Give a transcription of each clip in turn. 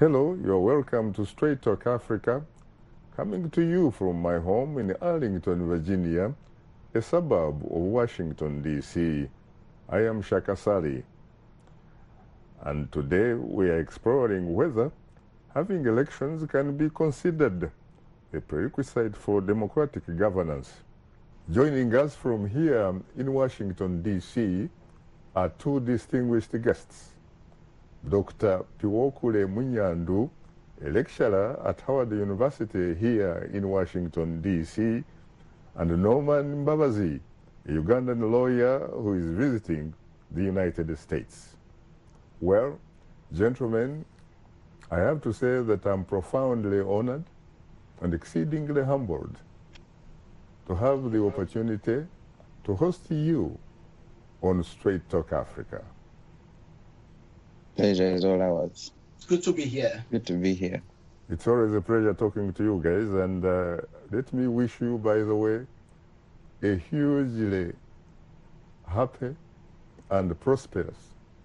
Hello, you're welcome to Straight Talk Africa, coming to you from my home in Arlington, Virginia, a suburb of Washington, D.C. I am Shaka Sali, and today we are exploring whether having elections can be considered a prerequisite for democratic governance. Joining us from here in Washington, D.C. are two distinguished guests. Dr. Piwokule Munyandu, a lecturer at Howard University here in Washington, D.C., and Norman Mbabazi, a Ugandan lawyer who is visiting the United States. Well, gentlemen, I have to say that I'm profoundly honored and exceedingly humbled to have the opportunity to host you on Straight Talk Africa. Pleasure is all ours. It's good to be here. Good to be here. It's always a pleasure talking to you guys, and let me wish you, by the way, a hugely happy and prosperous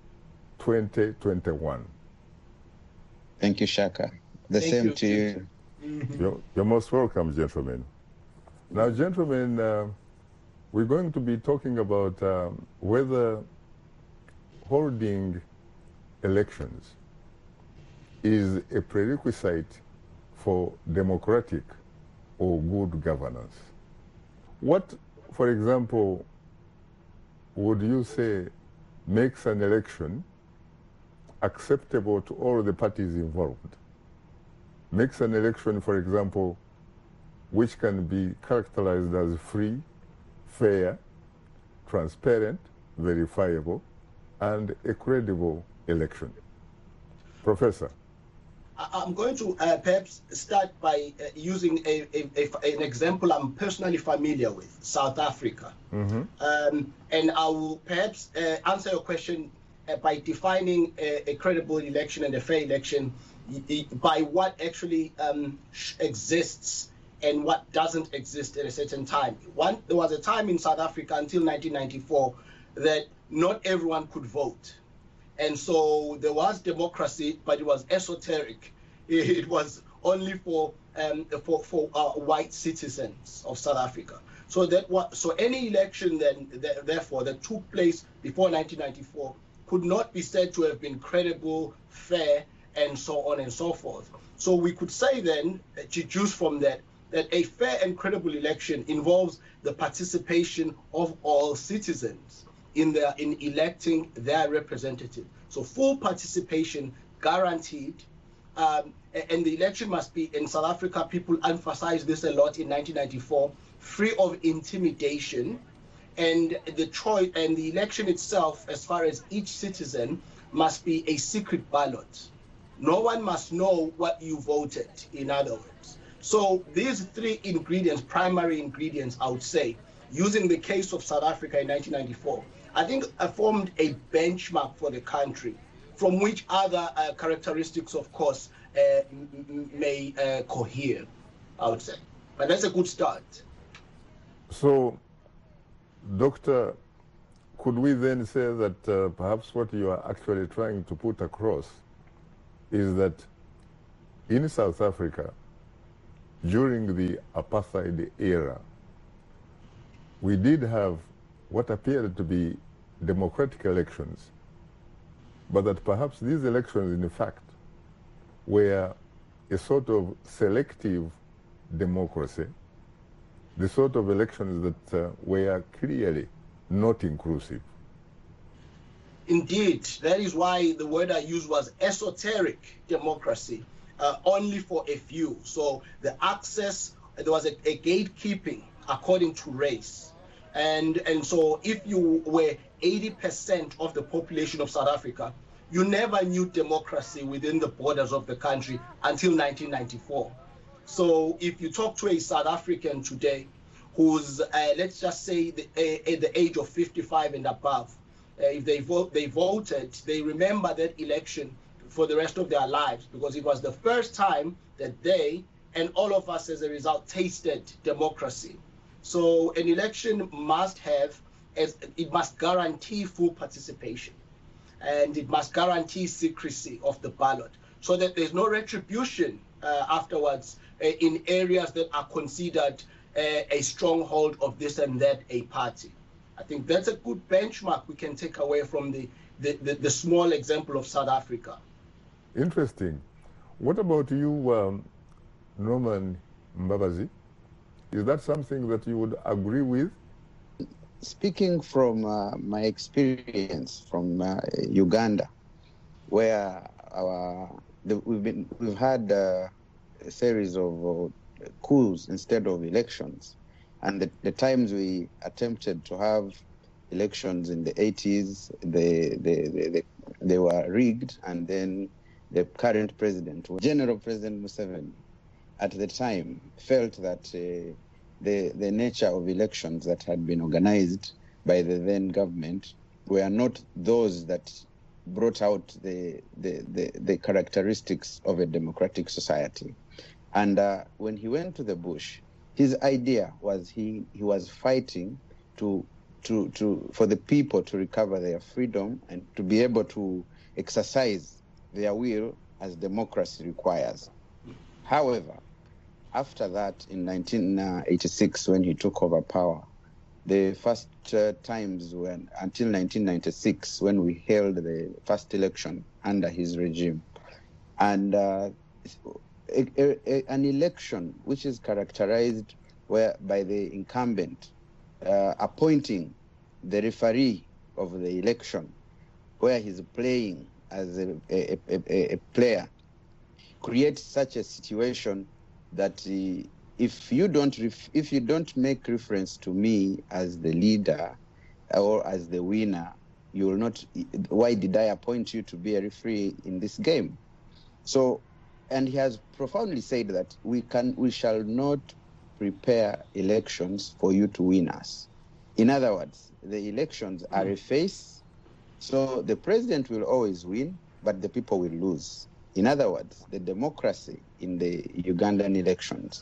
2021. Thank you, Shaka. The Thank same you. to you. Mm-hmm. You're most welcome, gentlemen. Now, gentlemen, we're going to be talking about whether holding elections is a prerequisite for democratic or good governance. What, for example, would you say makes an election acceptable to all the parties involved? Makes an election, for example, which can be characterized as free, fair, transparent, verifiable, and a credible election. Professor. I'm going to perhaps start by using an example I'm personally familiar with, South Africa. Mm-hmm. And I will perhaps answer your question by defining a credible election and a fair election by what actually exists and what doesn't exist at a certain time. There was a time in South Africa until 1994 that not everyone could vote. And so there was democracy, but it was esoteric. It was only for white citizens of South Africa. So any election therefore that took place before 1994 could not be said to have been credible, fair, and so on and so forth. So we could say then, deduce from that a fair and credible election involves the participation of all citizens in electing their representative. So full participation guaranteed, and the election must be, in South Africa, people emphasize this a lot in 1994, free of intimidation, and the election itself, as far as each citizen, must be a secret ballot. No one must know what you voted, in other words. So these three ingredients, primary ingredients, I would say, using the case of South Africa in 1994, I think formed a benchmark for the country, from which other characteristics, of course, may cohere, I would say. But that's a good start. So, Doctor, could we then say that perhaps what you are actually trying to put across is that in South Africa, during the apartheid era, we did have what appeared to be democratic elections, but that perhaps these elections, in fact, were a sort of selective democracy, the sort of elections that were clearly not inclusive. Indeed, that is why the word I used was esoteric democracy, only for a few. So the access, there was a gatekeeping according to race. And so if you were 80% of the population of South Africa, you never knew democracy within the borders of the country until 1994. So if you talk to a South African today who's, let's just say, at the age of 55 and above, if they voted, they remember that election for the rest of their lives, because it was the first time that they and all of us as a result tasted democracy. So an election must guarantee full participation, and it must guarantee secrecy of the ballot. so that there's no retribution afterwards in areas that are considered a stronghold of this and that a party. I think that's a good benchmark we can take away from the small example of South Africa. Interesting. What about you, Norman Mbabazi? Is that something that you would agree with? Speaking from my experience from Uganda, where we've had a series of coups instead of elections, and the times we attempted to have elections in the 80s, they were rigged, and then the current president, General President Museveni, at the time felt that the nature of elections that had been organized by the then government were not those that brought out the characteristics of a democratic society. And when he went to the bush, his idea was he was fighting for the people to recover their freedom and to be able to exercise their will as democracy requires. However, after that, in 1986, when he took over power, the first times until 1996, when we held the first election under his regime, and an election which is characterized by the incumbent appointing the referee of the election, where he's playing as a player, creates such a situation that if you don't make reference to me as the leader or as the winner, you will not. Why did I appoint you to be a referee in this game? So, and he has profoundly said that we shall not prepare elections for you to win us. In other words, the elections are a face, so the president will always win, but the people will lose. In other words, the democracy in the Ugandan elections,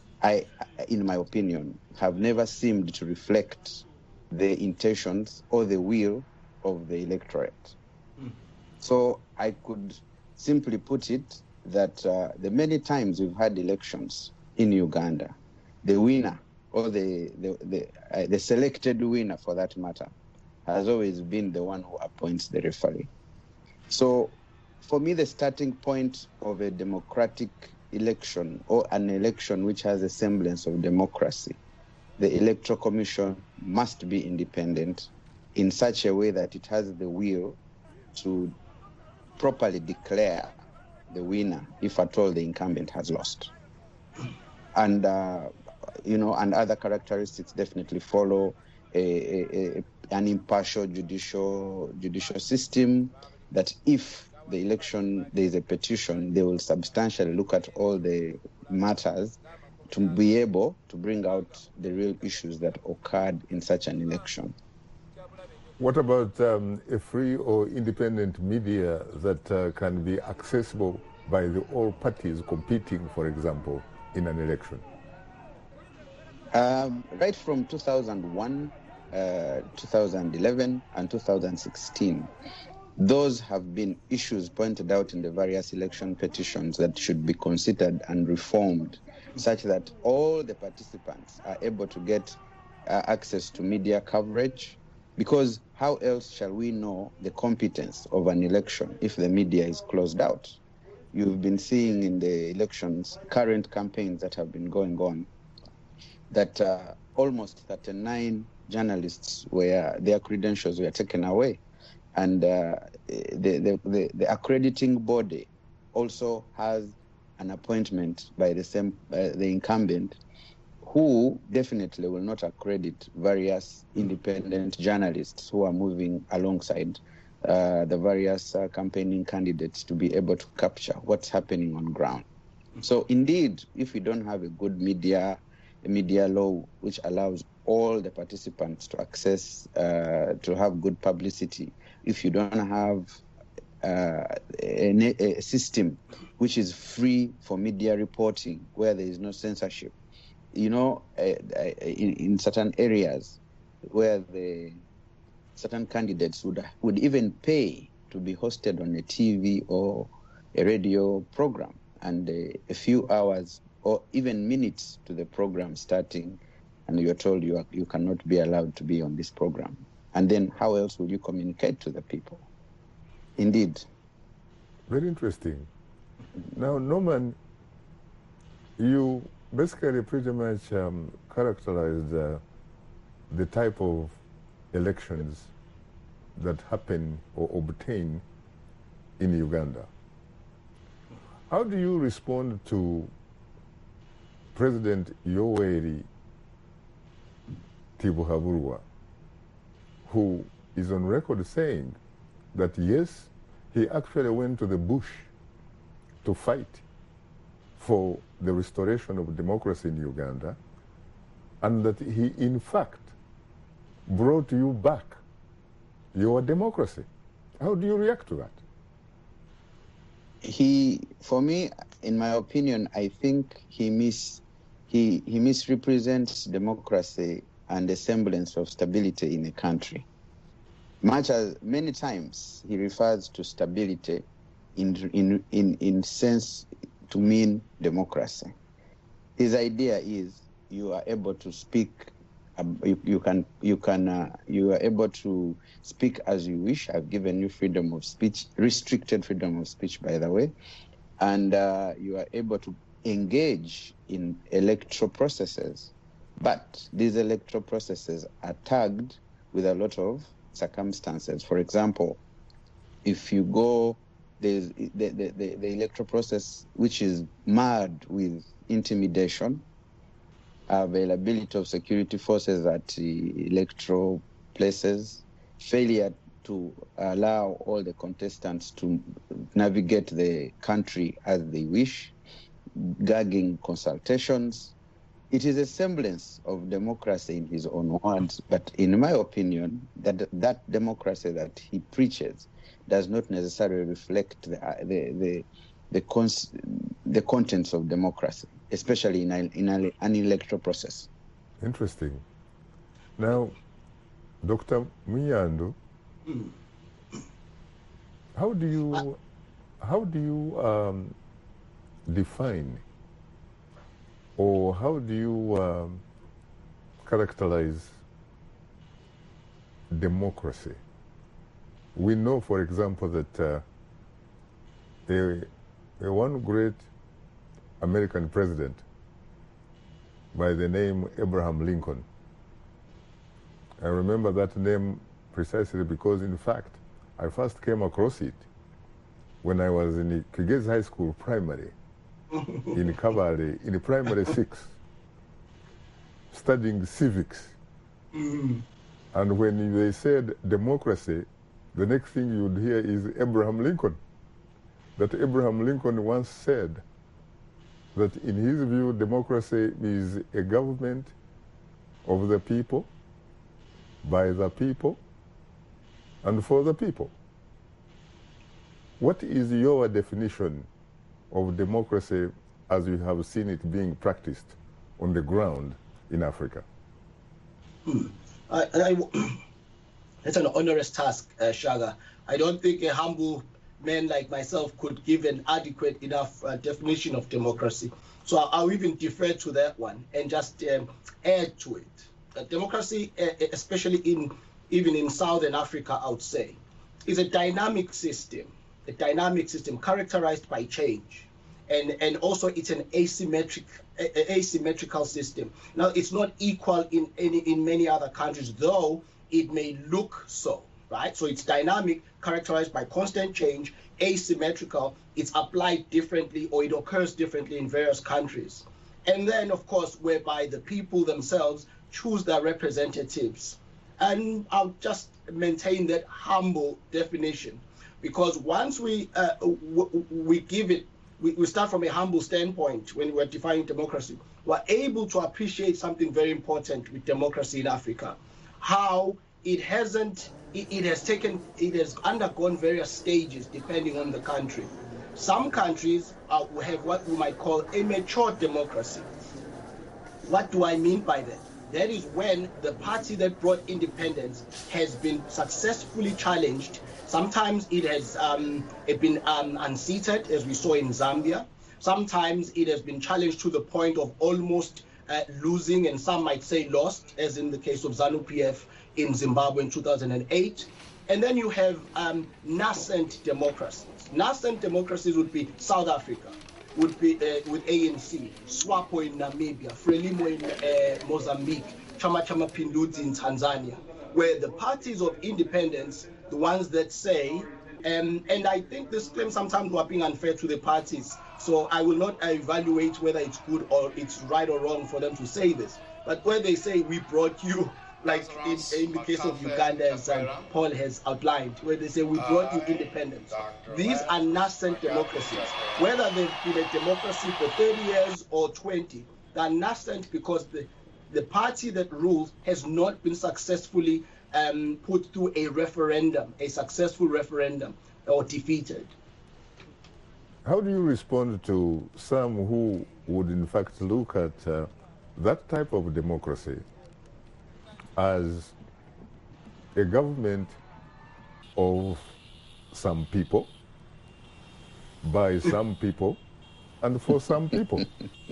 in my opinion, have never seemed to reflect the intentions or the will of the electorate. So I could simply put it that the many times we've had elections in Uganda, the winner or the selected winner, for that matter, has always been the one who appoints the referee. So for me, the starting point of a democratic election, or an election which has a semblance of democracy, the Electoral Commission must be independent in such a way that it has the will to properly declare the winner if at all the incumbent has lost. And and other characteristics definitely follow an impartial judicial system, that if the election, there is a petition, they will substantially look at all the matters to be able to bring out the real issues that occurred in such an election. What about a free or independent media that can be accessible by all parties competing, for example, in an election? Right from 2001, 2011, and 2016, those have been issues pointed out in the various election petitions that should be considered and reformed, such that all the participants are able to get access to media coverage, because how else shall we know the competence of an election if the media is closed out? You've been seeing in the elections, current campaigns that have been going on, that almost 39 journalists their credentials were taken away. And the accrediting body also has an appointment by the incumbent, who definitely will not accredit various independent journalists who are moving alongside the various campaigning candidates to be able to capture what's happening on ground. So indeed, if we don't have a good media law which allows all the participants to access, to have good publicity, if you don't have a system which is free for media reporting, where there is no censorship, in certain areas where certain candidates would even pay to be hosted on a TV or a radio program, and a few hours or even minutes to the program starting, and you're told you cannot be allowed to be on this program. And then how else will you communicate to the people? Indeed. Very interesting. Now, Norman, you basically pretty much characterized the type of elections that happen or obtain in Uganda. How do you respond to President Yoweri Tibuhaburwa, who is on record saying that yes, he actually went to the bush to fight for the restoration of democracy in Uganda, and that he in fact brought you back your democracy? How do you react to that? For me, in my opinion, I think he misrepresents democracy and the semblance of stability in a country. Many times he refers to stability in sense to mean democracy. His idea is you are able to speak. You are able to speak as you wish. I've given you freedom of speech, restricted freedom of speech, by the way, and you are able to engage in electoral processes. But these electoral processes are tagged with a lot of circumstances. For example, if you go, there's the electoral process which is marred with intimidation, availability of security forces at electoral places, failure to allow all the contestants to navigate the country as they wish, gagging consultations. It is a semblance of democracy in his own words, but in my opinion, that democracy that he preaches does not necessarily reflect the contents of democracy, especially in an electoral process. Interesting. Now, Dr. Muyando, how do you define or how do you characterize democracy? We know, for example, that one great American president by the name Abraham Lincoln. I remember that name precisely because, in fact, I first came across it when I was in Kigezi High School primary, in Kabale, in primary 6, studying civics. And when they said democracy, the next thing you'd hear is Abraham Lincoln. That Abraham Lincoln once said that in his view, democracy is a government of the people, by the people, and for the people. What is your definition of democracy as you have seen it being practiced on the ground in Africa? It's an onerous task, Shaga. I don't think a humble man like myself could give an adequate enough definition of democracy. So I'll even defer to that one and just add to it. Democracy, especially even in Southern Africa, I would say, is a dynamic system characterized by change. And also it's an asymmetrical system. Now, it's not equal in many other countries, though it may look so, right? So it's dynamic, characterized by constant change, asymmetrical, it's applied differently or it occurs differently in various countries. And then, of course, whereby the people themselves choose their representatives. And I'll just maintain that humble definition, because once we give it, we start from a humble standpoint when we're defining democracy, we're able to appreciate something very important with democracy in Africa, how it has undergone various stages depending on the country. Some countries have what we might call a mature democracy. What do I mean by that? that is when the party that brought independence has been successfully challenged. Sometimes it has been unseated, as we saw in Zambia. Sometimes it has been challenged to the point of almost losing, and some might say lost, as in the case of ZANU-PF in Zimbabwe in 2008. And then you have nascent democracies. Nascent democracies would be South Africa, would be with ANC, SWAPO in Namibia, Frelimo in Mozambique, Chama Cha Mapinduzi in Tanzania, where the parties of independence, the ones that say, and I think this claim sometimes we're being unfair to the parties, so I will not evaluate whether it's good or it's right or wrong for them to say this, but where they say we brought you, like in the case of Uganda, as Paul has outlined, where they say we brought you independence. These are nascent democracies. Whether they've been a democracy for 30 years or 20, they're nascent because the party that rules has not been successfully put through a referendum, a successful referendum, or defeated. How do you respond to some who would in fact look at that type of democracy as a government of some people, by some people, and for some people?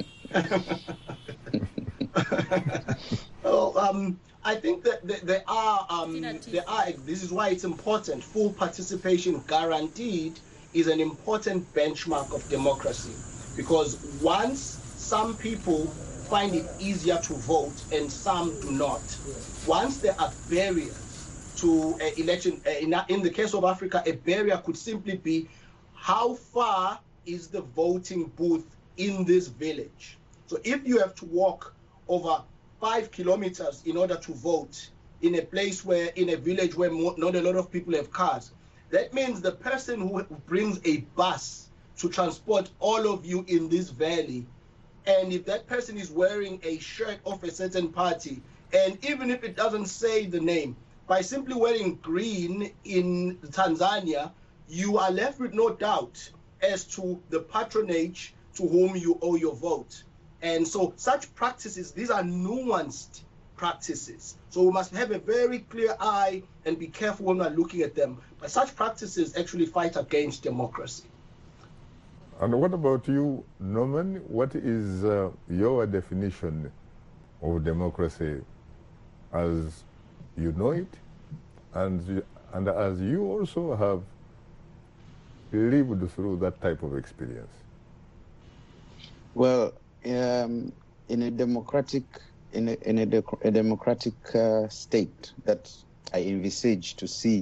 Well, I think that there are, this is why it's important. Full participation guaranteed is an important benchmark of democracy, because once some people find it easier to vote and some do not, once there are barriers to election, in the case of Africa, a barrier could simply be how far is the voting booth in this village. So if you have to walk over 5 kilometers in order to vote in a place where, in a village where not a lot of people have cars, that means the person who brings a bus to transport all of you in this valley, and if that person is wearing a shirt of a certain party, and even if it doesn't say the name, by simply wearing green in Tanzania, you are left with no doubt as to the patronage to whom you owe your vote. And so such practices, these are nuanced practices. So we must have a very clear eye and be careful when we're looking at them. But such practices actually fight against democracy. And what about you, Norman? What is your definition of democracy as you know it, and as you also have lived through that type of experience? Well, in a democratic state that I envisage to see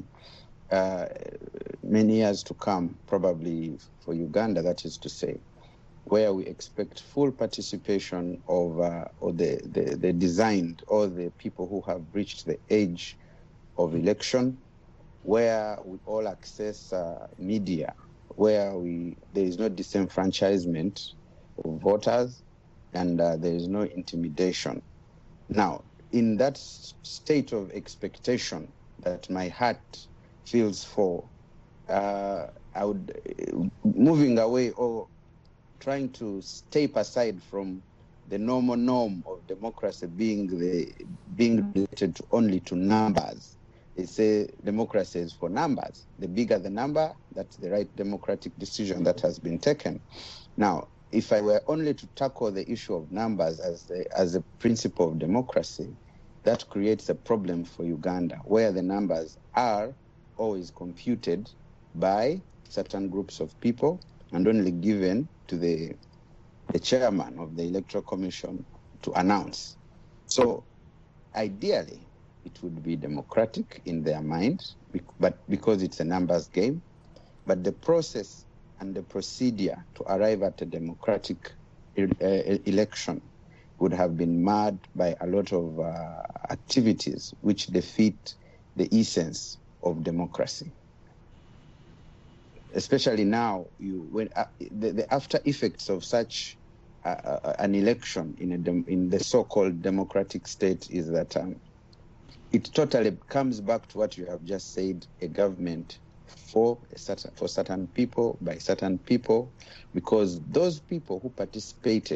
many years to come, probably for Uganda, that is to say, where we expect full participation of the designed or the people who have reached the age of election, where we all access media, where there is no disenfranchisement of voters, and there is no intimidation. Now, in that state of expectation that my heart feels for, I would, moving away or trying to step aside from the normal norm of democracy being related only to numbers. They say democracy is for numbers. The bigger the number, that's the right democratic decision that has been taken. Now, if I were only to tackle the issue of numbers as a principle of democracy, that creates a problem for Uganda, where the numbers are always computed by certain groups of people and only given to the chairman of the Electoral Commission to announce. So ideally, it would be democratic in their mind, but because it's a numbers game. But the process and the procedure to arrive at a democratic election would have been marred by a lot of activities which defeat the essence of democracy. Especially now, when the after effects of such an election in the so-called democratic state is that it totally comes back to what you have just said: a government for certain people, by certain people, because those people who participated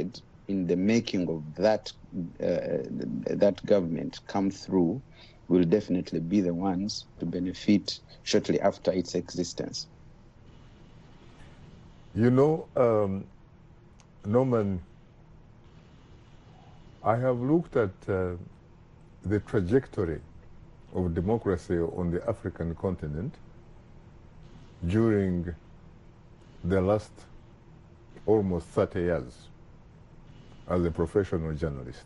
in the making of that government come through will definitely be the ones to benefit shortly after its existence. You know, Norman, I have looked at the trajectory of democracy on the African continent during the last almost 30 years as a professional journalist.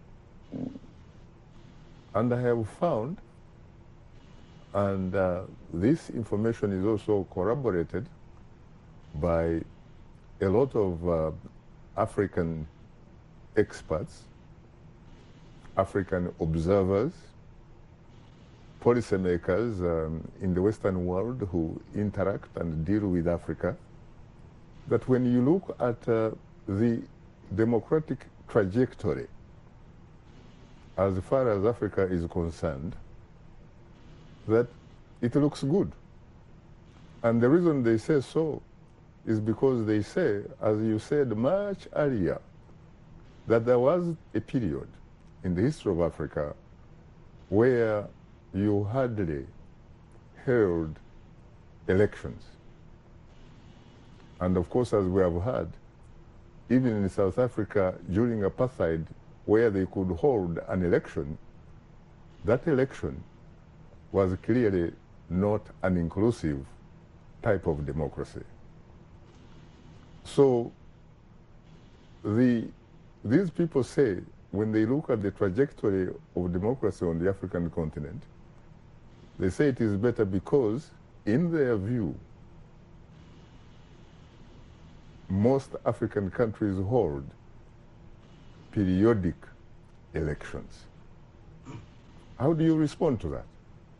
And I have found, and this information is also corroborated by a lot of African experts, African observers, policymakers in the Western world who interact and deal with Africa, that when you look at the democratic trajectory as far as Africa is concerned, that it looks good. And the reason they say so is because they say, as you said much earlier, that there was a period in the history of Africa where you hardly held elections. And of course, as we have heard, even in South Africa during apartheid, where they could hold an election, that election was clearly not an inclusive type of democracy. So these people say, when they look at the trajectory of democracy on the African continent, they say it is better because, in their view, most African countries hold periodic elections. How do you respond to that?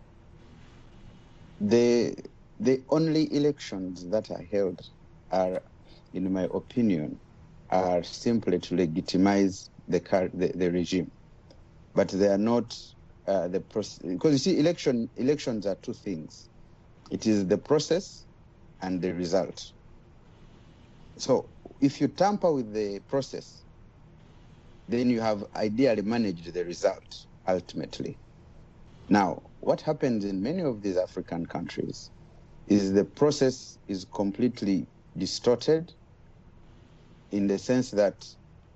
The only elections that are held are, in my opinion, are simply to legitimize the regime, but they are not the process. Because you see, elections are two things. It is the process and the result. So if you tamper with the process, then you have ideally managed the result ultimately. Now, what happens in many of these African countries is the process is completely distorted, in the sense that,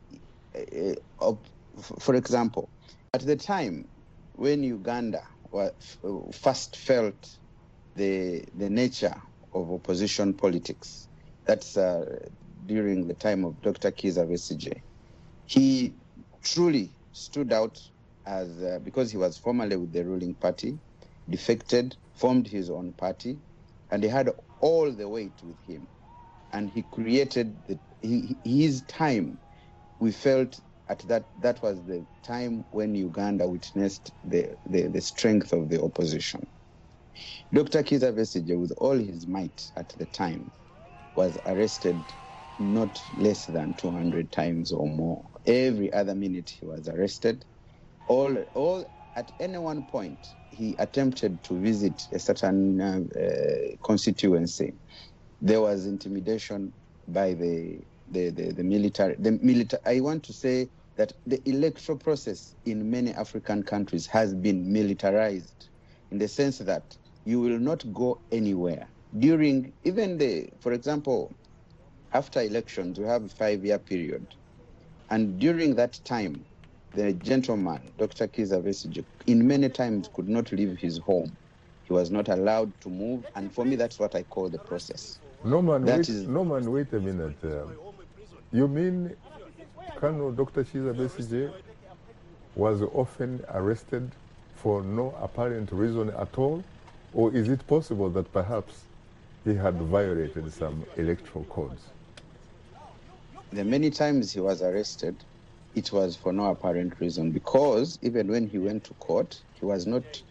for example, at the time when Uganda first felt the nature of opposition politics, that's during the time of Dr. Kizza Besigye, he truly stood out as, because he was formerly with the ruling party, defected, formed his own party, and he had all the weight with him. And he created his time. We felt at that was the time when Uganda witnessed the strength of the opposition. Dr. Kizza Besigye, with all his might at the time, was arrested not less than 200 times or more. Every other minute he was arrested. All at any one point, he attempted to visit a certain constituency. There was intimidation by the military. I want to say that the electoral process in many African countries has been militarized, in the sense that you will not go anywhere. During for example, after elections, we have a 5-year period. And during that time, the gentleman, Dr. Kizza Besigye, in many times could not leave his home. He was not allowed to move. And for me, that's what I call the process. Norman, wait a minute. You mean Colonel Dr. Kizza Besigye was often arrested for no apparent reason at all? Or is it possible that perhaps he had violated some electoral codes? The many times he was arrested, it was for no apparent reason, because even when he went to court, he was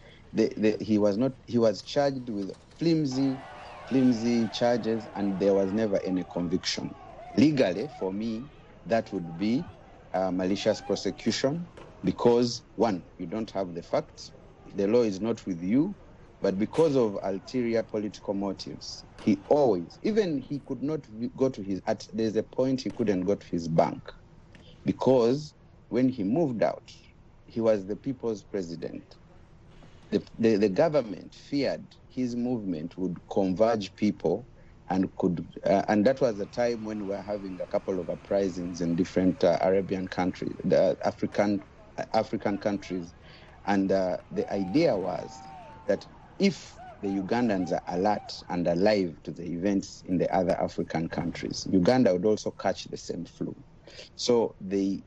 charged with flimsy charges, and there was never any conviction. Legally, for me, that would be malicious prosecution, because one, you don't have the facts, the law is not with you, but because of ulterior political motives, he could not go to there's a point he couldn't go to his bank. because when he moved out, he was the people's president. The government feared his movement would converge people and that was a time when we were having a couple of uprisings in different Arabian countries, the African countries. And the idea was that if the Ugandans are alert and alive to the events in the other African countries, Uganda would also catch the same flu. So they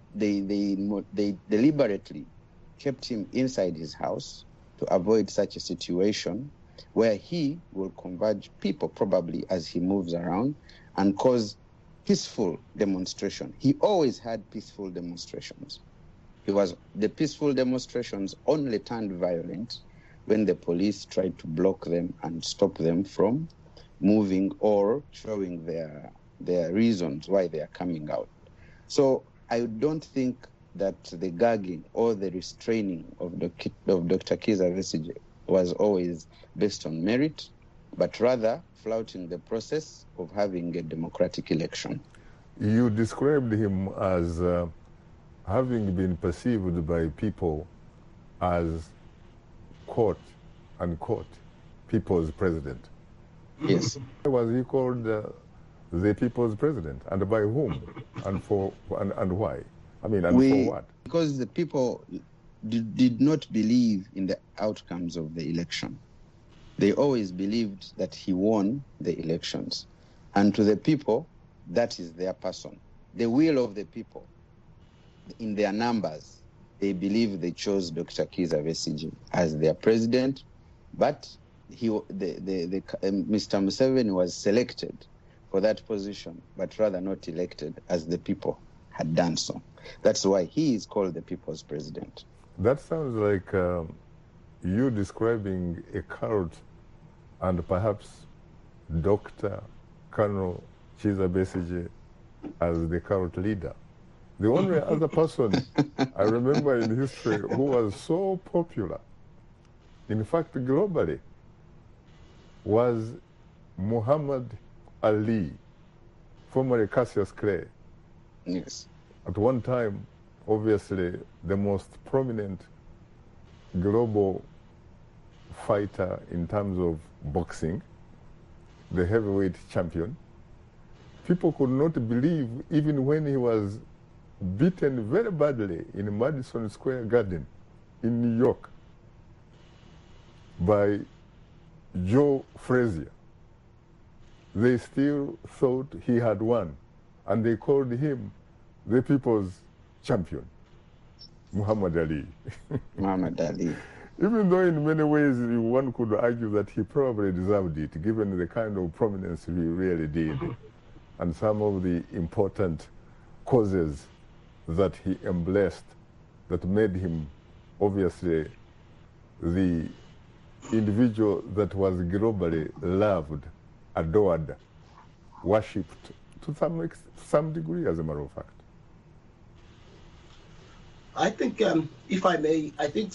deliberately kept him inside his house to avoid such a situation where he will converge people probably as he moves around and cause peaceful demonstration. He always had peaceful demonstrations. The peaceful demonstrations only turned violent when the police tried to block them and stop them from moving or showing their reasons why they are coming out. So I don't think that the gagging or the restraining of Dr. Kizza Besigye was always based on merit, but rather flouting the process of having a democratic election. You described him as having been perceived by people as quote unquote people's president. Yes. Why was he called the people's president, and by whom, and for and why? I mean, and for what? Because the people did not believe in the outcomes of the election. They always believed that he won the elections. And to the people, that is their person. The will of the people, in their numbers, they believe they chose Dr. Kizza Besigye as their president, but Mr. Museveni was selected for that position, but rather not elected as the people had done so. That's why he is called the people's president. That sounds like you describing a cult and perhaps Dr. Colonel Kizza Besigye as the cult leader. The only other person I remember in history who was so popular, in fact globally, was Muhammad Ali, formerly Cassius Clay. Yes. At one time, obviously, the most prominent global fighter in terms of boxing, the heavyweight champion. People could not believe, even when he was beaten very badly in Madison Square Garden in New York by Joe Frazier, they still thought he had won, and they called him the people's champion, Muhammad Ali. Muhammad Ali. Even though in many ways one could argue that he probably deserved it, given the kind of prominence he really did, and some of the important causes that he embraced that made him obviously the individual that was globally loved, adored, worshipped to some degree, as a matter of fact. I think, if I may, I think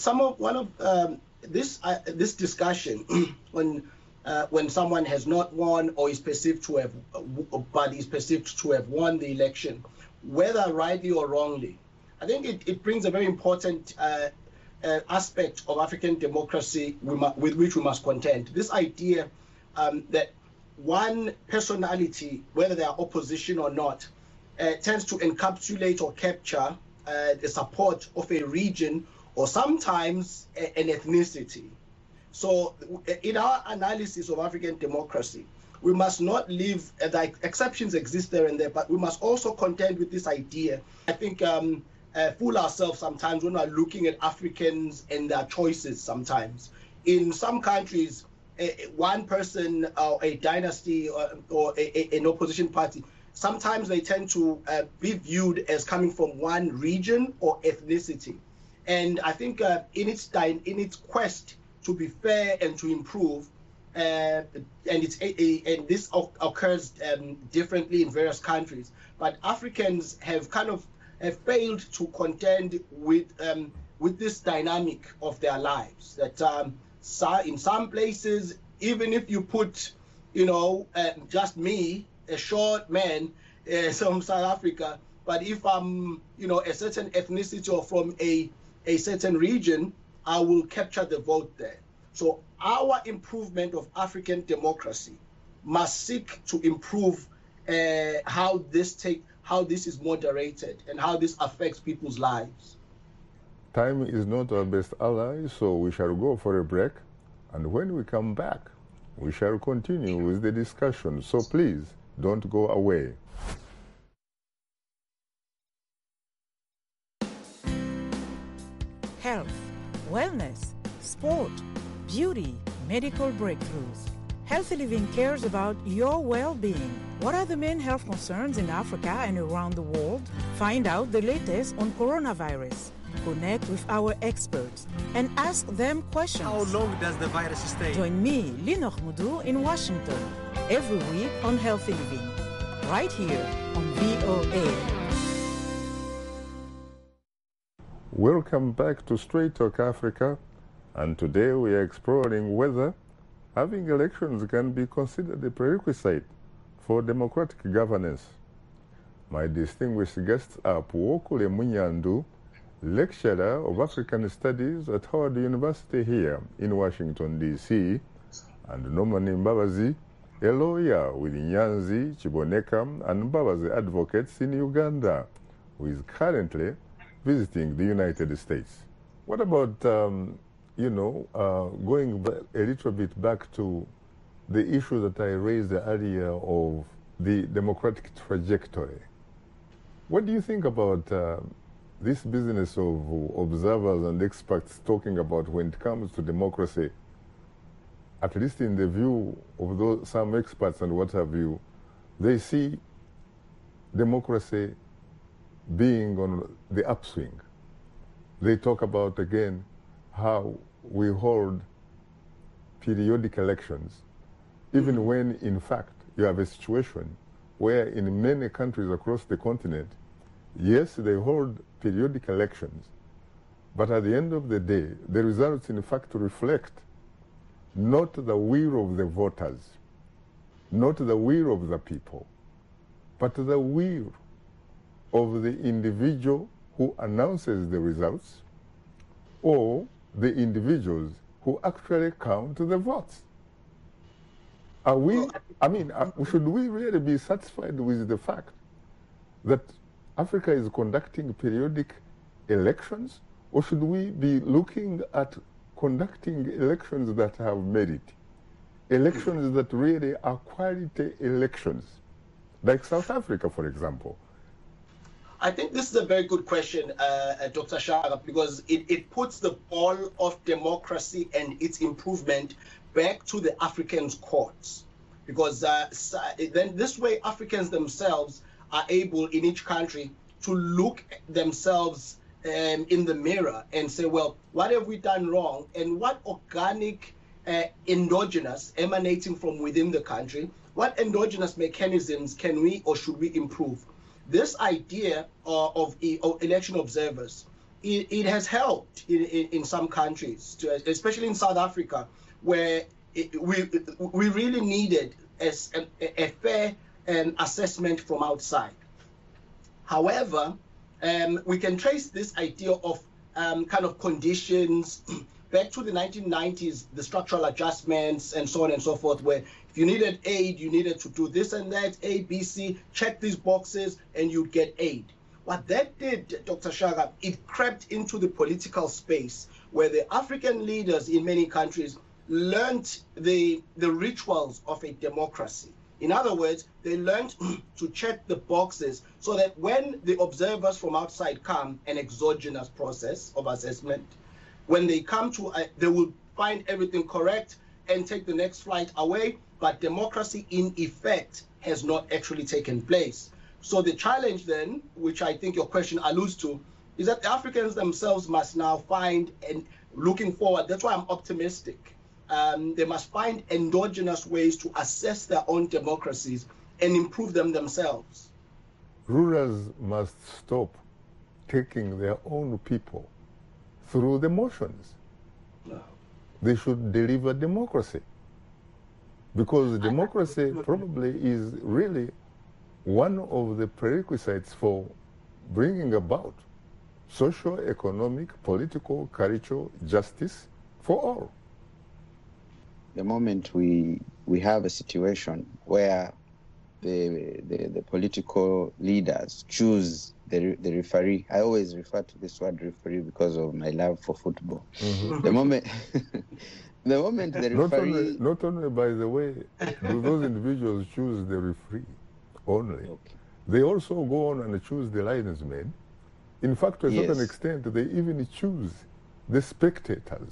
this discussion when someone has not won or is perceived to have, but is perceived to have won the election, whether rightly or wrongly, I think it brings a very important aspect of African democracy with which we must contend. This idea that one personality, whether they are opposition or not, tends to encapsulate or capture the support of a region or sometimes an ethnicity. So in our analysis of African democracy, we must not leave, the exceptions exist there and there, but we must also contend with this idea. I think fool ourselves sometimes when we're looking at Africans and their choices sometimes. In some countries, one person or a dynasty or an opposition party, sometimes they tend to be viewed as coming from one region or ethnicity. And I think in its quest to be fair and to improve, and this occurs differently in various countries, but Africans have failed to contend with this dynamic of their lives. That in some places, even if you put, just me, a short man from South Africa, but if I'm, a certain ethnicity or from a certain region, I will capture the vote there. So our improvement of African democracy must seek to improve how this is moderated and how this affects people's lives. Time is not our best ally, so we shall go for a break. And when we come back, we shall continue with the discussion. So please, don't go away. Health, wellness, sport, beauty, medical breakthroughs. Healthy Living cares about your well-being. What are the main health concerns in Africa and around the world? Find out the latest on coronavirus. Connect with our experts and ask them questions. How long does the virus stay? Join me, Linor Moudou, in Washington, every week on Healthy Living, right here on VOA. Welcome back to Straight Talk Africa, and today we are exploring whether having elections can be considered a prerequisite for democratic governance. My distinguished guests are Puokule Munyandu, lecturer of African Studies at Howard University here in Washington, D.C., and Norman Mbabazi, a lawyer with Nyanzi, Chiboneka, and Mbabazi Advocates in Uganda, who is currently visiting the United States. What about, going a little bit back to the issue that I raised earlier of the democratic trajectory? What do you think about this business of observers and experts talking about when it comes to democracy, at least in the view of some experts and what have you, they see democracy being on the upswing. They talk about, again, how we hold periodic elections, even when, in fact, you have a situation where in many countries across the continent, yes, they hold periodic elections, but at the end of the day, the results, in fact, reflect not the will of the voters, not the will of the people, but the will of the individual who announces the results or the individuals who actually count the votes. Should we really be satisfied with the fact that Africa is conducting periodic elections, or should we be looking at conducting elections that have merit, elections that really are quality elections, like South Africa, for example? I think this is a very good question, Dr. Shaka, because it puts the ball of democracy and its improvement back to the Africans' courts. Because then this way Africans themselves are able in each country to look themselves in the mirror and say, well, what have we done wrong? And what organic endogenous emanating from within the country, what endogenous mechanisms can we or should we improve? This idea of election observers, it has helped in some countries, especially in South Africa, where we really needed a fair assessment from outside. However, we can trace this idea of kind of conditions back to the 1990s, the structural adjustments and so on and so forth, where if you needed aid, you needed to do this and that, A, B, C, check these boxes, and you'd get aid. What that did, Dr. Shaka, it crept into the political space where the African leaders in many countries learned the rituals of a democracy. In other words, they learned to check the boxes so that when the observers from outside come, an exogenous process of assessment, when they come to, they will find everything correct and take the next flight away, but democracy in effect has not actually taken place. So the challenge then, which I think your question alludes to, is that the Africans themselves must now find, and looking forward, that's why I'm optimistic, they must find endogenous ways to assess their own democracies and improve them themselves. Rulers must stop taking their own people through the motions. No. They should deliver democracy, because democracy probably is really one of the prerequisites for bringing about social, economic, political, cultural justice for all. The moment we have a situation where the political leaders choose the referee, I always refer to this word referee because of my love for football. Mm-hmm. The moment the referee... Not only, by the way, do those individuals choose the referee only. Okay. They also go on and choose the linesmen. In fact, to a certain extent, they even choose the spectators.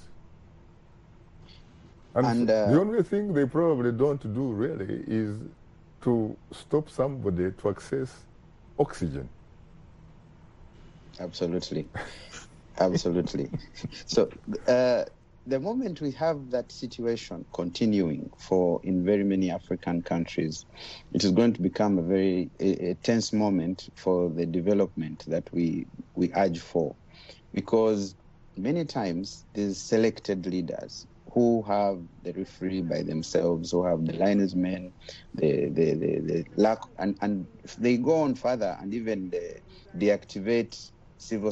And the only thing they probably don't do really is to stop somebody to access oxygen. Absolutely. Absolutely. So the moment we have that situation continuing in very many African countries, it is going to become a very tense moment for the development that we urge for. Because many times these selected leaders who have the referee by themselves, who have the linesmen, the lack, and they go on further and even deactivate civil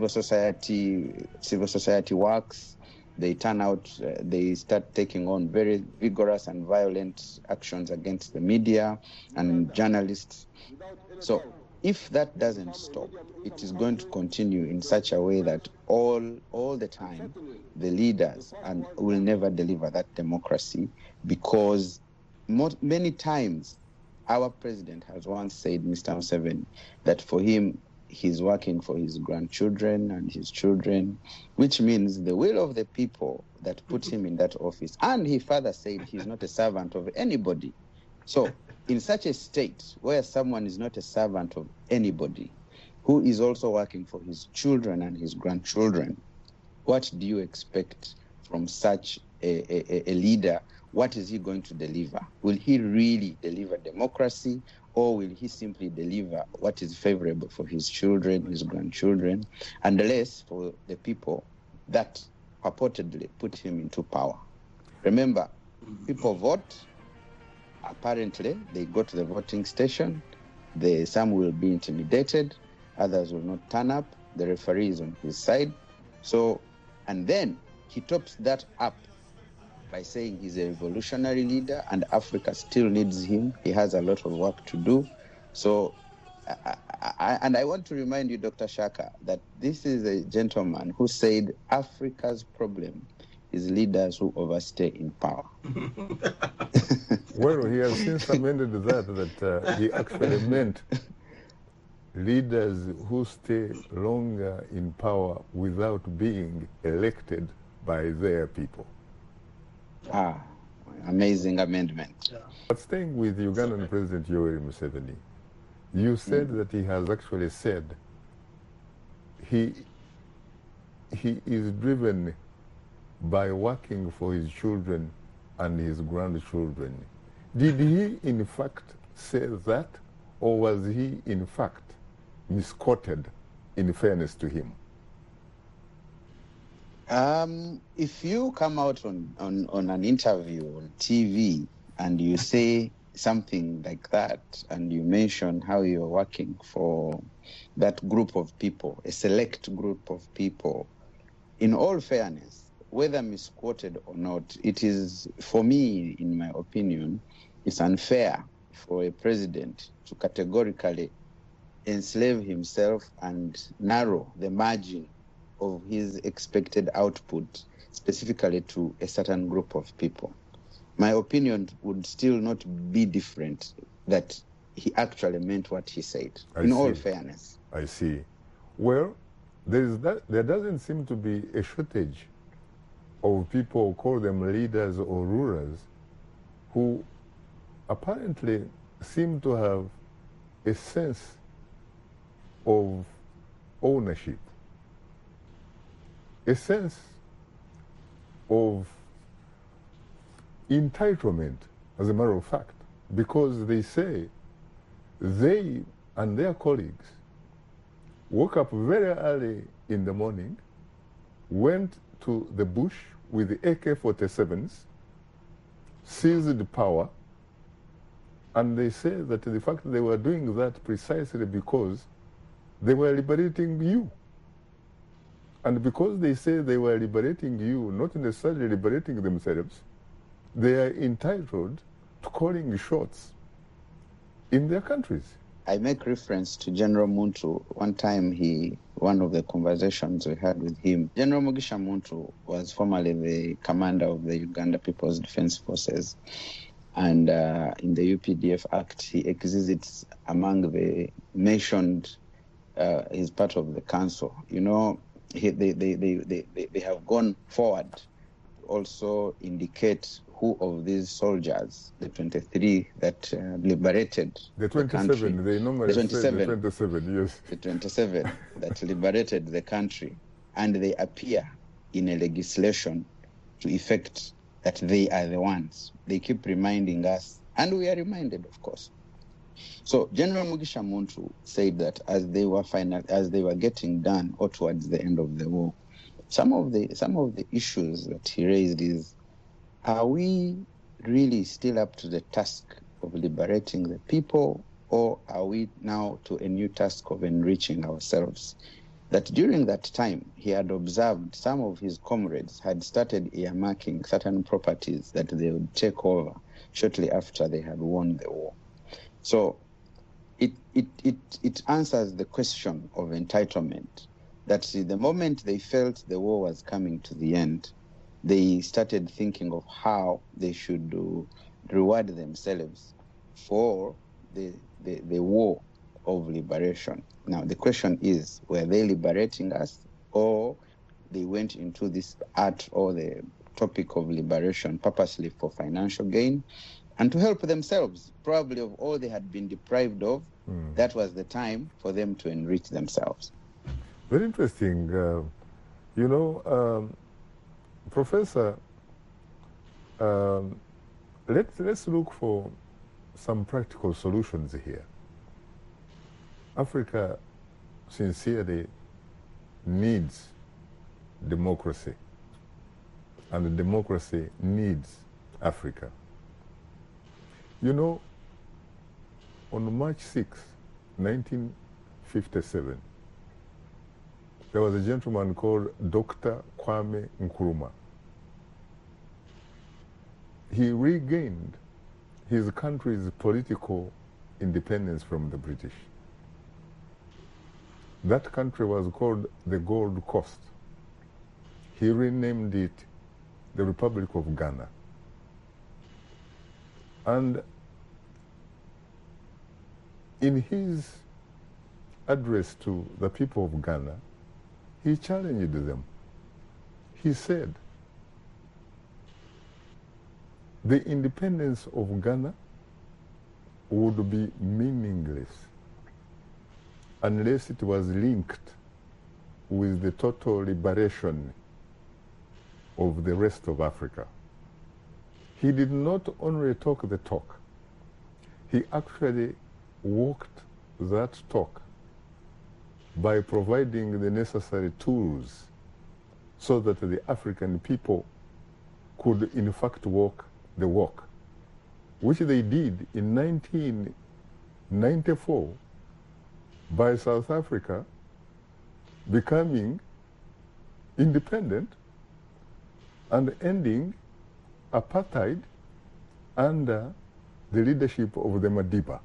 society works. They turn out, they start taking on very vigorous and violent actions against the media and journalists. So if that doesn't stop, it is going to continue in such a way that all the time the leaders will never deliver that democracy, because many times our president has once said, Mr. Museveni, that for him, he's working for his grandchildren and his children, which means the will of the people that put him in that office. And he further said he's not a servant of anybody. So in such a state where someone is not a servant of anybody, who is also working for his children and his grandchildren, what do you expect from such a leader? What is he going to deliver? Will he really deliver democracy, or will he simply deliver what is favorable for his children, his grandchildren, and less for the people that purportedly put him into power? Remember, people vote. Apparently, they go to the voting station. Some will be intimidated. Others will not turn up. The referee is on his side. So, and then he tops that up by saying he's a revolutionary leader and Africa still needs him. He has a lot of work to do. So, I want to remind you, Dr. Shaka, that this is a gentleman who said Africa's problem is leaders who overstay in power. Well, he has since amended that he actually meant leaders who stay longer in power without being elected by their people. Amazing amendment. Yeah. But staying with Ugandan President Yoweri Museveni, you said that he has actually said he is driven by working for his children and his grandchildren. Did he in fact say that, or was he in fact misquoted in fairness to him? If you come out on an interview on TV and you say something like that, and you mention how you're working for that group of people, a select group of people, in all fairness, whether misquoted or not, it is, for me, in my opinion, it's unfair for a president to categorically enslave himself and narrow the margin of his expected output specifically to a certain group of people. My opinion would still not be different, that he actually meant what he said, in all fairness. I see. Well, there doesn't seem to be a shortage of people, call them leaders or rulers, who apparently seem to have a sense of ownership, a sense of entitlement, as a matter of fact, because they say they and their colleagues woke up very early in the morning, went to the bush with the AK-47s, seized power, and they say that the fact that they were doing that precisely because They were liberating you. And because they say they were liberating you, not necessarily liberating themselves, they are entitled to calling shots in their countries. I make reference to General Muntu. One time, one of the conversations we had with him, General Mugisha Muntu was formerly the commander of the Uganda People's Defense Forces. And in the UPDF Act, he exists among the mentioned, he's part of the council. You know, they have gone forward to also indicate who of these soldiers, the 23 that liberated the 27, the country, they normally say the 27, yes. The 27 that liberated the country, and they appear in a legislation to effect that they are the ones. They keep reminding us, and we are reminded, of course. So General Mugisha Muntu said that as they were getting done or towards the end of the war, some of the issues that he raised is, are we really still up to the task of liberating the people, or are we now to a new task of enriching ourselves? That during that time, he had observed some of his comrades had started earmarking certain properties that they would take over shortly after they had won the war. So it answers the question of entitlement, that the moment they felt the war was coming to the end, they started thinking of how they should reward themselves for the war of liberation. Now, the question is, were they liberating us, or they went into this art or the topic of liberation purposely for financial gain and to help themselves, probably of all they had been deprived of? That was the time for them to enrich themselves. Very interesting. Professor, let's look for some practical solutions here. Africa sincerely needs democracy, and democracy needs Africa. You know, on March 6, 1957, there was a gentleman called Dr. Kwame Nkrumah. He regained his country's political independence from the British. That country was called the Gold Coast. He renamed it the Republic of Ghana. And in his address to the people of Ghana, he challenged them. He said, the independence of Ghana would be meaningless unless it was linked with the total liberation of the rest of Africa. He did not only talk the talk, he actually walked that talk by providing the necessary tools so that the African people could in fact walk the walk, which they did in 1994 by South Africa becoming independent and ending apartheid under the leadership of the Madiba,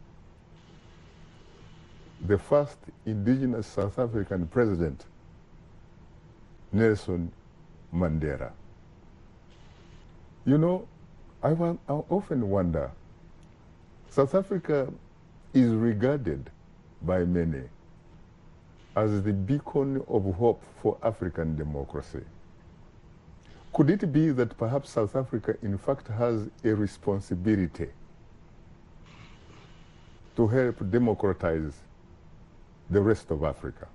the first indigenous South African president, Nelson Mandela. You know, I often wonder, South Africa is regarded by many as the beacon of hope for African democracy. Could it be that perhaps South Africa in fact has a responsibility to help democratize the rest of Africa?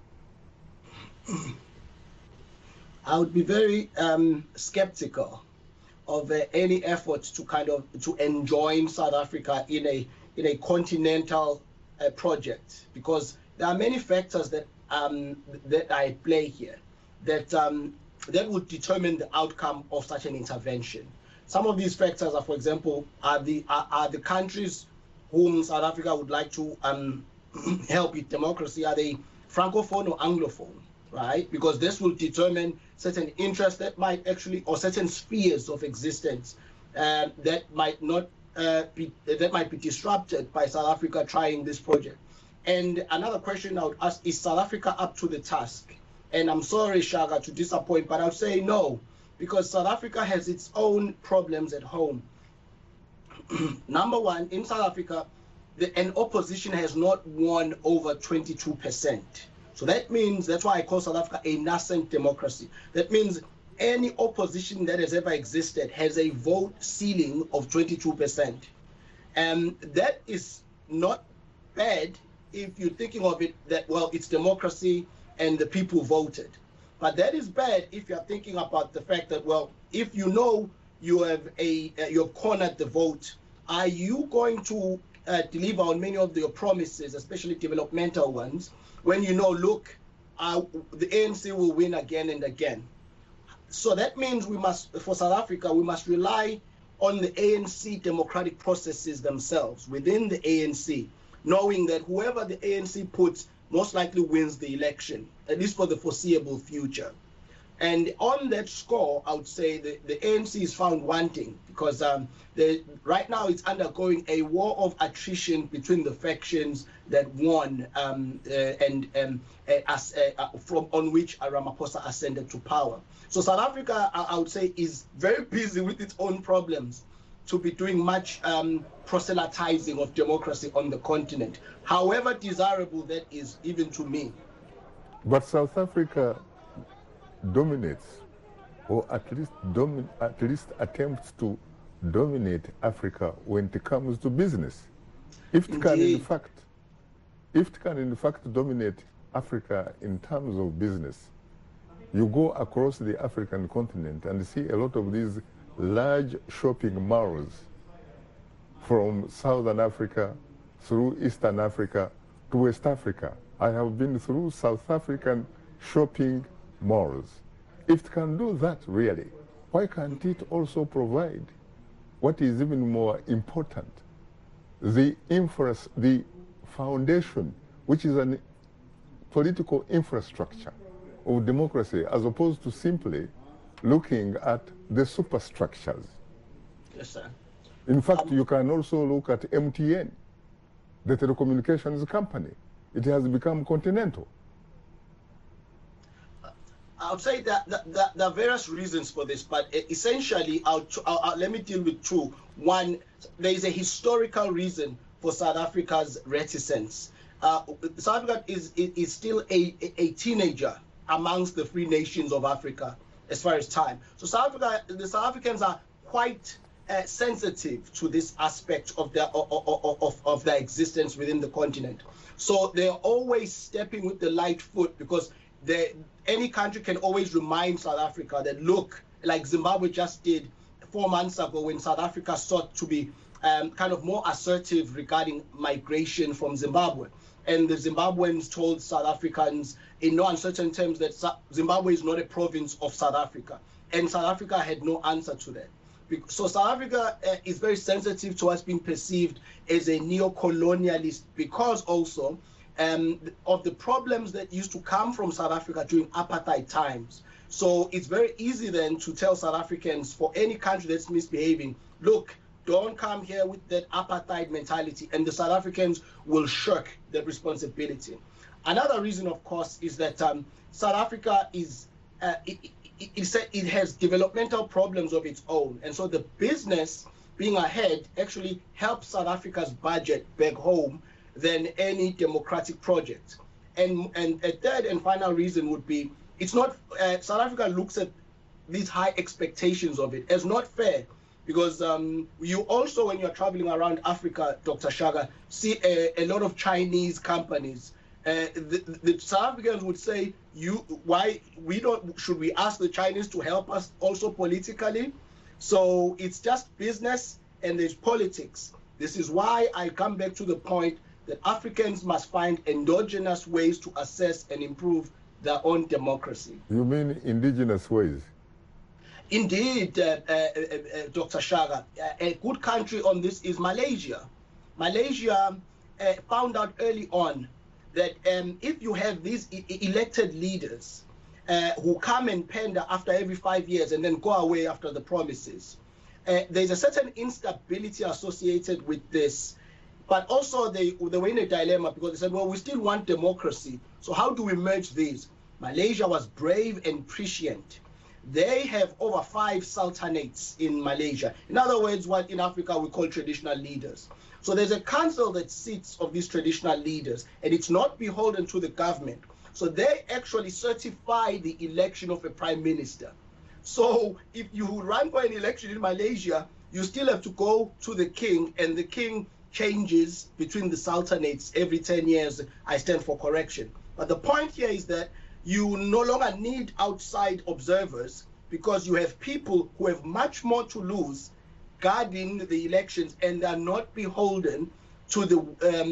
I would be very skeptical of any efforts to enjoin South Africa in a continental project, because there are many factors that are at play here that would determine the outcome of such an intervention. Some of these factors are, for example, are the countries whom South Africa would like to help with democracy? Are they Francophone or Anglophone, right? Because this will determine certain interests that might actually, or certain spheres of existence that might be disrupted by South Africa trying this project. And another question I would ask, is South Africa up to the task? And I'm sorry, Shaka, to disappoint, but I'll say no, because South Africa has its own problems at home. Number one, in South Africa, an opposition has not won over 22%. So that means, that's why I call South Africa a nascent democracy. That means any opposition that has ever existed has a vote ceiling of 22%. And that is not bad if you're thinking of it that, well, it's democracy and the people voted. But that is bad if you're thinking about the fact that, well, if you know you have you've cornered the vote, are you going to deliver on many of your promises, especially developmental ones, when you know, look, the ANC will win again and again? So that means we must, for South Africa, we must rely on the ANC democratic processes themselves within the ANC, knowing that whoever the ANC puts most likely wins the election, at least for the foreseeable future. And on that score, I would say the ANC is found wanting, because right now it's undergoing a war of attrition between the factions that won on which Ramaphosa ascended to power. So South Africa, I would say, is very busy with its own problems to be doing much proselytizing of democracy on the continent, however desirable that is, even to me. But South Africa dominates, or at least attempts to dominate Africa when it comes to business. If it can in fact dominate Africa in terms of business, you go across the African continent and see a lot of these large shopping malls from Southern Africa through Eastern Africa to West Africa. I have been through South African shopping malls. If it can do that really, why can't it also provide what is even more important, the foundation, which is a political infrastructure of democracy, as opposed to simply looking at the superstructures? Yes, sir. In fact, you can also look at MTN, the telecommunications company. It has become continental. I would say that there are various reasons for this, but essentially, let me deal with two. One, there is a historical reason for South Africa's reticence. South Africa is still a teenager amongst the free nations of Africa as far as time. So the South Africans are quite sensitive to this aspect of their existence within the continent. So they're always stepping with the light foot, because any country can always remind South Africa that, look, like Zimbabwe just did 4 months ago when South Africa sought to be kind of more assertive regarding migration from Zimbabwe. And the Zimbabweans told South Africans in no uncertain terms that Zimbabwe is not a province of South Africa. And South Africa had no answer to that. So South Africa is very sensitive to us being perceived as a neo-colonialist, because also of the problems that used to come from South Africa during apartheid times. So it's very easy then to tell South Africans, for any country that's misbehaving, look, don't come here with that apartheid mentality, and the South Africans will shirk that responsibility. Another reason, of course, is that South Africa it has developmental problems of its own, and so the business being ahead actually helps South Africa's budget back home than any democratic project. And a third and final reason would be, it's not South Africa looks at these high expectations of it as not fair, because you also, when you're traveling around Africa, Dr. Shaga, see a lot of Chinese companies. The South Africans would say, should we ask the Chinese to help us also politically? So it's just business and there's politics. This is why I come back to the point that Africans must find endogenous ways to assess and improve their own democracy. You mean indigenous ways? Indeed, Dr. Shaga. A good country on this is Malaysia. Malaysia found out early on that if you have these elected leaders who come and pander after every 5 years and then go away after the promises, there's a certain instability associated with this. But also they were in a dilemma because they said, well, we still want democracy. So how do we merge these? Malaysia was brave and prescient. They have over 5 sultanates in Malaysia. In other words, what in Africa we call traditional leaders. So there's a council that sits of these traditional leaders, and it's not beholden to the government. So they actually certify the election of a prime minister. So if you run for an election in Malaysia, you still have to go to the king, and the king changes between the sultanates every 10 years. I stand for correction. But the point here is that you no longer need outside observers because you have people who have much more to lose guarding the elections, and are not beholden to the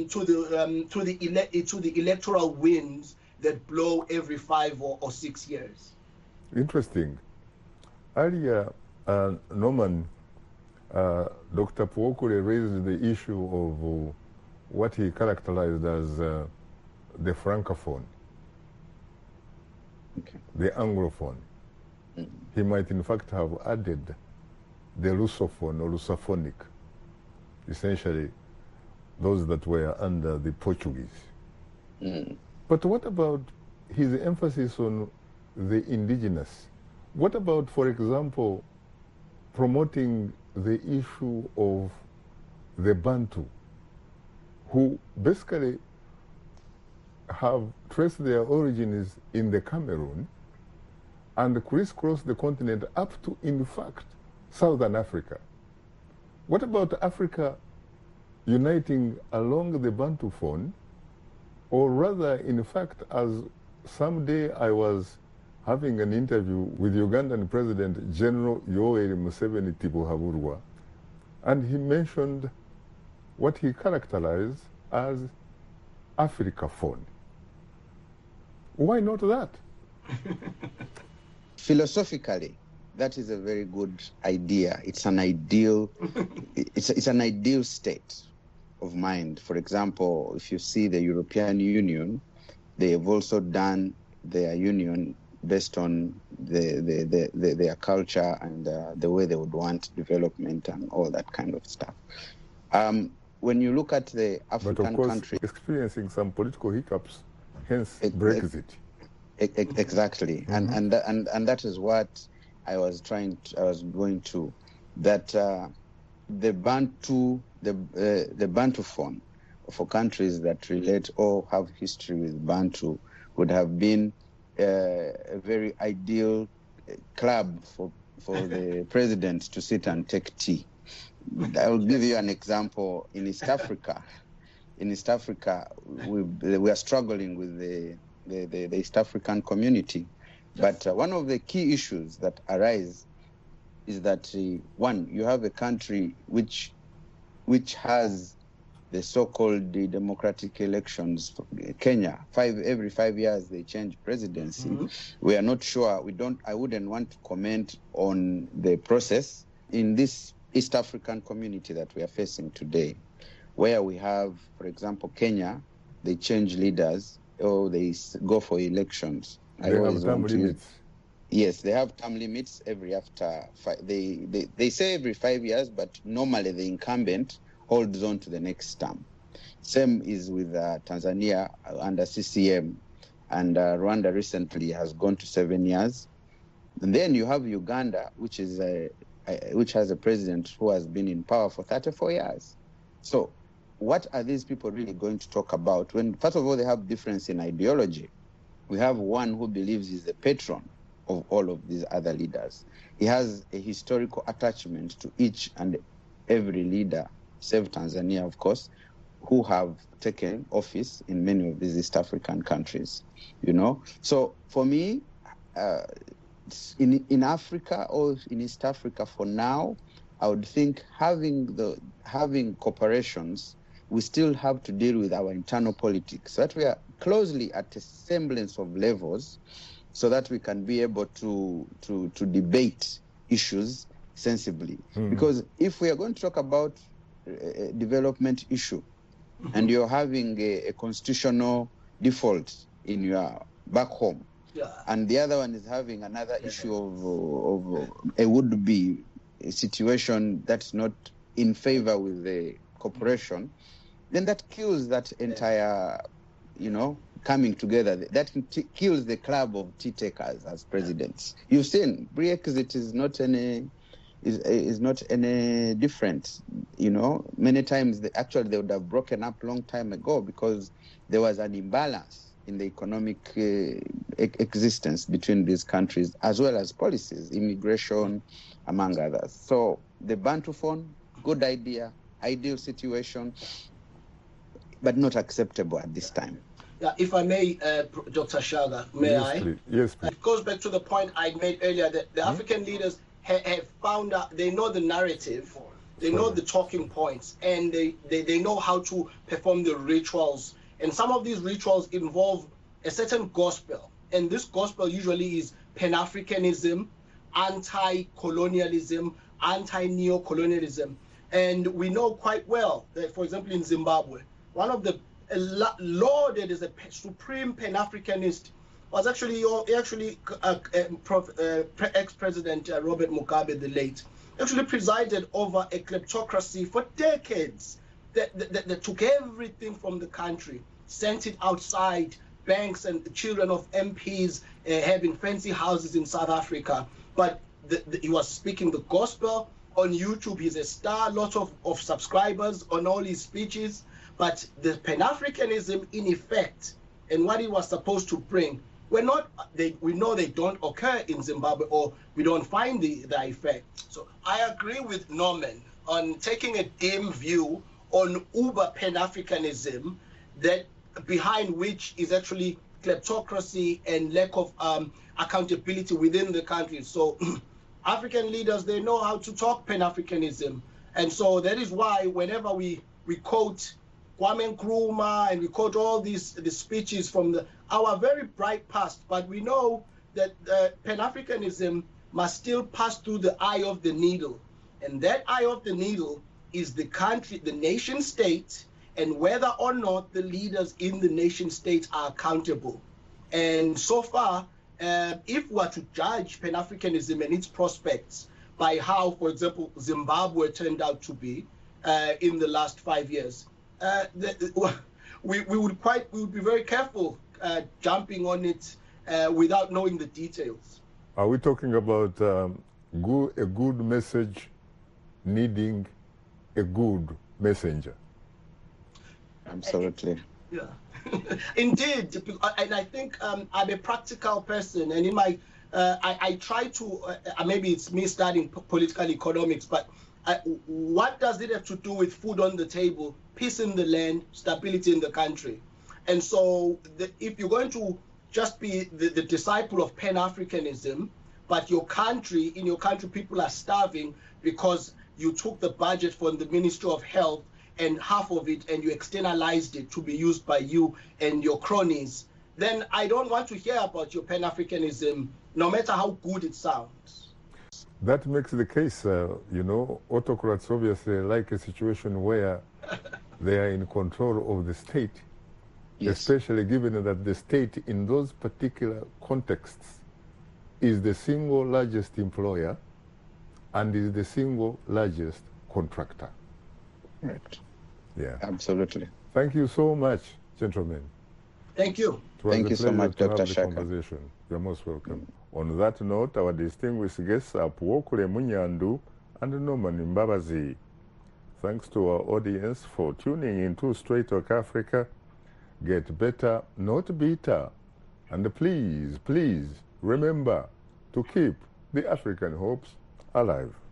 electoral winds that blow every 5 or 6 years. Interesting. Earlier, Norman, Dr. Puokure raised the issue of what he characterized as the francophone, the anglophone. He might in fact have added the Lusophone or Lusophonic, essentially those that were under the Portuguese. But what about his emphasis on the indigenous? What about, for example, promoting the issue of the Bantu, who basically have traced their origins in the Cameroon and crisscross the continent up to, in fact, Southern Africa? What about Africa uniting along the Bantu phone, or rather, in fact, as someday I was having an interview with Ugandan President General Yoweri Museveni Tibuhaburwa, and he mentioned what he characterized as Africaphone. Why not that? Philosophically, that is a very good idea. It's an ideal, it's an ideal state of mind. For example, if you see the European Union, they have also done their union based on their culture and the way they would want development and all that kind of stuff. When you look at the African but of course, countries, experiencing some political hiccups, hence Brexit. Exactly, and that is what I was going to, that the Bantuphone for countries that relate or have history with Bantu would have been a very ideal club for the president to sit and take tea. I will give you an example. In East Africa, we are struggling with the East African community. But one of the key issues that arise is that, one, you have a country which has the so-called democratic elections. Kenya, every 5 years they change presidency. We are not sure. I wouldn't want to comment on the process in this East African community that we are facing today, where we have, for example, Kenya, they change leaders or they go for elections. They have term limits. Yes, they have term limits they say every 5 years, but normally the incumbent holds on to the next term. Same is with Tanzania under CCM, and Rwanda recently has gone to 7 years. And then you have Uganda, which has a president who has been in power for 34 years. So what are these people really going to talk about when, first of all, they have difference in ideology? We have one who believes he's the patron of all of these other leaders. He has a historical attachment to each and every leader, save Tanzania, of course, who have taken office in many of these East African countries, So for me, in Africa or in East Africa for now, I would think having corporations, we still have to deal with our internal politics, so that we are closely at a semblance of levels, so that we can be able to debate issues sensibly. Because if we are going to talk about a development issue, and you're having a constitutional default in your back home, and the other one is having another issue of a would-be situation that's not in favor with the corporation, then that kills that entire, coming together. That kills the club of tea takers as presidents. You've seen Brexit is not any different. Many times they would have broken up long time ago because there was an imbalance in the economic existence between these countries, as well as policies, immigration, among others. So the Bantu phone, good idea, ideal situation, but not acceptable at this time. Yeah, if I may, Dr. Shaga, may I? Please. Yes, please. It goes back to the point I made earlier that the African leaders have found out, they know the narrative, they know the talking points, and they know how to perform the rituals. And some of these rituals involve a certain gospel. And this gospel usually is Pan-Africanism, anti-colonialism, anti-neo-colonialism. And we know quite well that, for example, in Zimbabwe, one of the lauded as a supreme Pan-Africanist was actually ex-president Robert Mugabe, the late, actually presided over a kleptocracy for decades that took everything from the country, sent it outside, banks and the children of MPs having fancy houses in South Africa. But he was speaking the gospel. On YouTube, he's a star, lot of subscribers on all his speeches. But the Pan-Africanism, in effect, and what he was supposed to bring, we know they don't occur in Zimbabwe, or we don't find the effect. So I agree with Norman on taking a dim view on uber Pan-Africanism, that behind which is actually kleptocracy and lack of accountability within the country. So African leaders, they know how to talk Pan-Africanism. And so that is why whenever we quote Kwame Nkrumah and we quote all the speeches from our very bright past, but we know that Pan-Africanism must still pass through the eye of the needle. And that eye of the needle is the country, the nation state, and whether or not the leaders in the nation state are accountable. And so far, if we are to judge Pan-Africanism and its prospects by how, for example, Zimbabwe turned out to be in the last 5 years, we would be very careful jumping on it without knowing the details. Are we talking about a good message needing a good messenger? Absolutely. Yeah, indeed. And I think I'm a practical person, and in my I try to maybe it's me studying political economics, but what does it have to do with food on the table, peace in the land, stability in the country? And so if you're going to just be the disciple of Pan-Africanism, but in your country people are starving because you took the budget from the Ministry of Health and half of it, and you externalized it to be used by you and your cronies, then I don't want to hear about your Pan-Africanism, no matter how good it sounds. That makes the case, autocrats obviously like a situation where they are in control of the state, yes, especially given that the state in those particular contexts is the single largest employer and is the single largest contractor. Right. Yeah. Absolutely. Thank you so much, gentlemen. Thank you. Thank you so much, Dr. Shaka. Conversation. You're most welcome. On that note, our distinguished guests are Puokule Munyandu and Norman Mbabazi. Thanks to our audience for tuning into Straight Talk Africa. Get better, not bitter. And please, please remember to keep the African hopes alive.